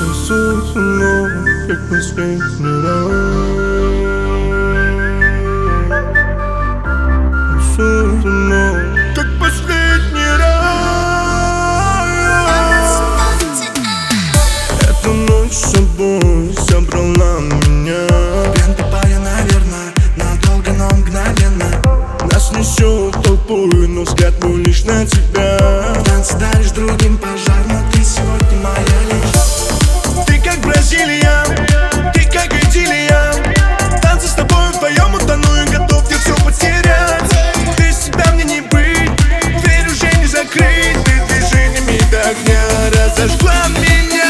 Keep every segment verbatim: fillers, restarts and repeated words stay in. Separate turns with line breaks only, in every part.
Танцуй со мной, как последний раз. Танцуй со мной, как последний раз. Эту ночь с собой собрала меня.
Лента пая, наверное, надолго, но мгновенно.
Нас несет толпой, но взгляд мой лишь на тебя.
Танцы даришь другим пожар, но ты сегодня моя лишь.
Ты как Бразилия, ты как идиллия. Танцы с тобой вдвоем утону и готов я все потерять. Без тебя мне не быть, дверь уже не закрыть. Ты движениями до огня разожгла меня.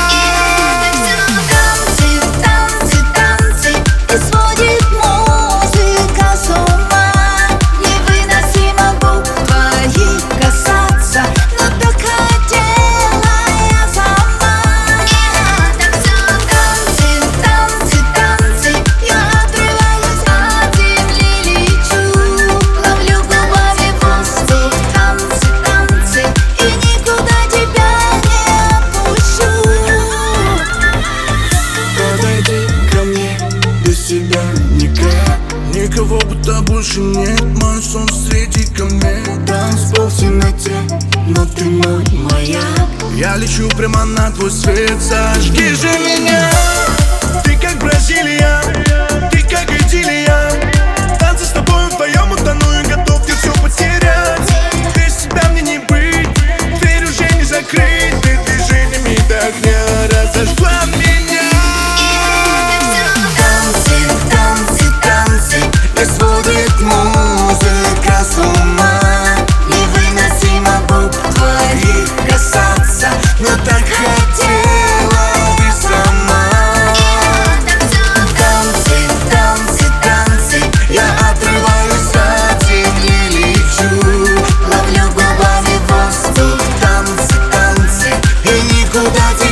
Никого будто больше нет, мой сон среди комет.
Танцпол в темноте, но ты мой маяк.
Я лечу прямо на твой свет, зажги же меня.
Ты как Бразилия, ты как идиллия. Танцы с тобой вдвоем утону и готов я все потерять. Без тебя мне не быть, дверь уже не закрыть. Ты движениями до огня разожгла меня.
Сводит музыка с ума. Невыносимо губ твоих касаться, но так хотела ты сама. Танцы, танцы, танцы, я отрываюсь от земли, лечу, ловлю губами воздух. Танцы, танцы, и никуда.